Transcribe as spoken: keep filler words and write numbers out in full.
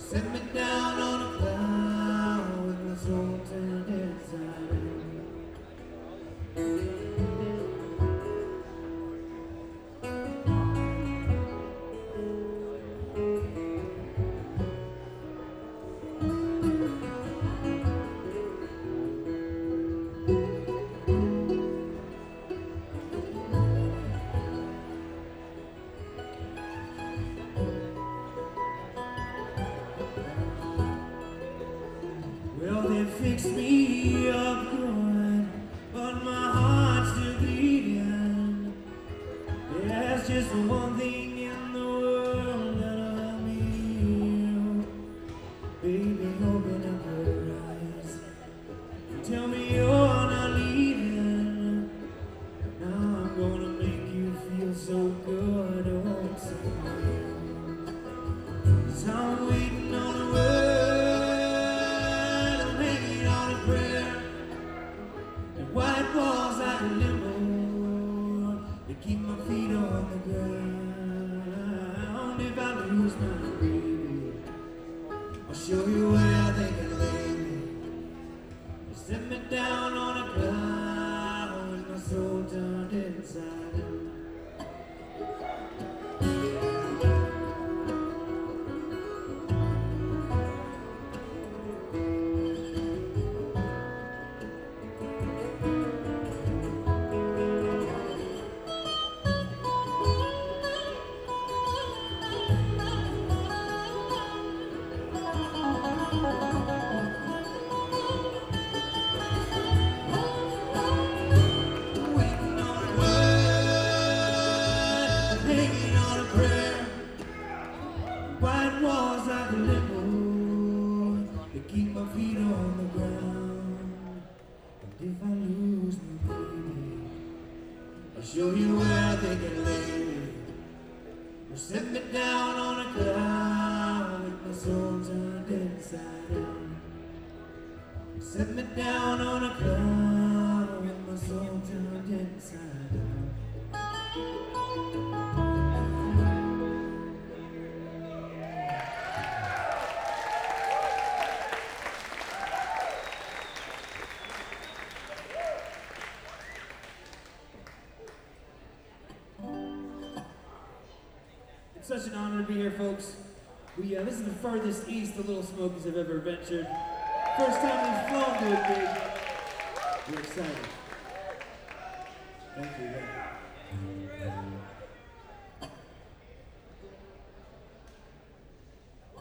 Set me down on a cloud with my soul turned inside out. Well, they fixed me up good, but my heart's still beating. There's just one thing in the world that'll me. Baby, open up your eyes and tell me you're not leaving. Now I'm gonna make you feel so good, oh, it's so good. 'Cause I'm waiting on a word. White walls like a limbo, they keep my feet on the ground. If I lose my baby, I'll show you where they can lay me. They set me down on a cloud with my soul turned inside out. White walls like a limbo, they keep my feet on the ground. And if I lose me, baby, I'll show you where they can lay me. Or set me down on a cloud with my soul turned inside out. Set me down on a cloud with my soul turned inside out. It's such an honor to be here, folks. We, uh, this is the furthest east the Little Smokies have ever ventured. First time we've flown to it big. We're excited. Thank you.